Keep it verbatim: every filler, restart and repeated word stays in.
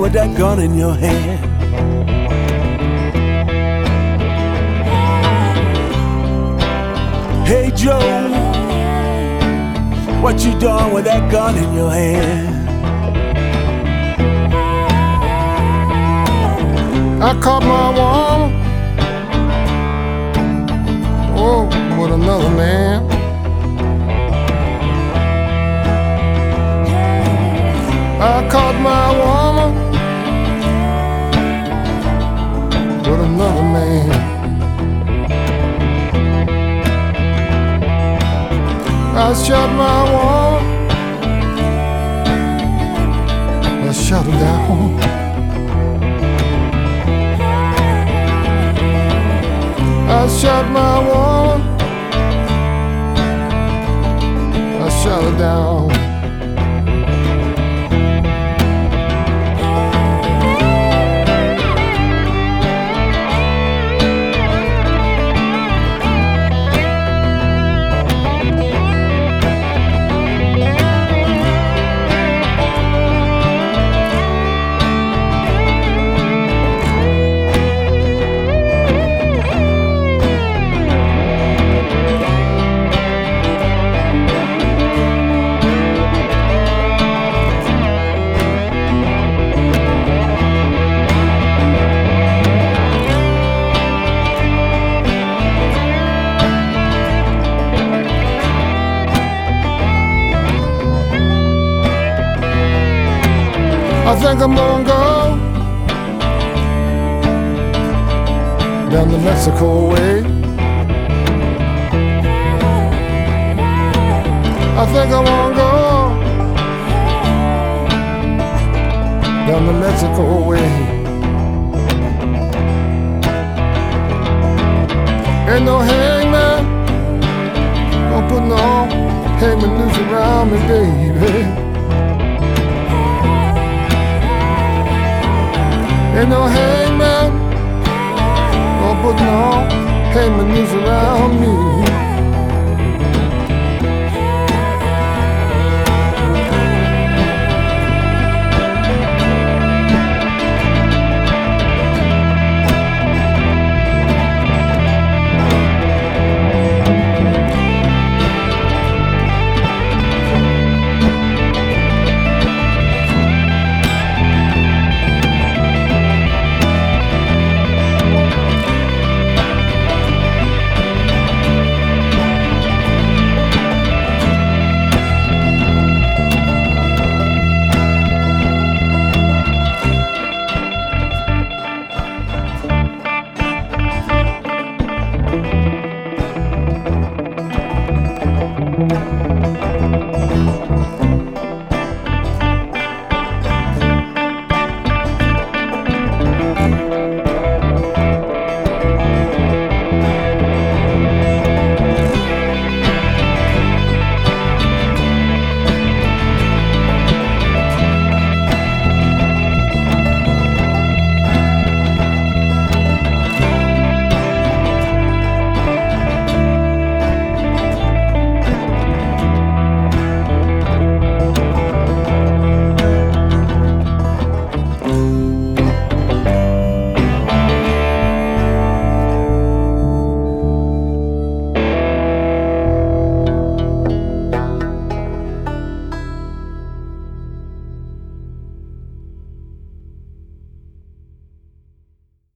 with that gun in your hand? Hey Joe, what you doing with that gun in your hand? I caught my woman, oh, with another man. I caught my woman with another man. I shot my woman, I shot her down. I shot my woman, I shot her down. I think I'm gonna go down the Mexico way. I think I'm gonna go down the Mexico way. Ain't no hangman gonna put no hangman noose around me, baby. Ain't no hangman gonna put no hangman noose around me.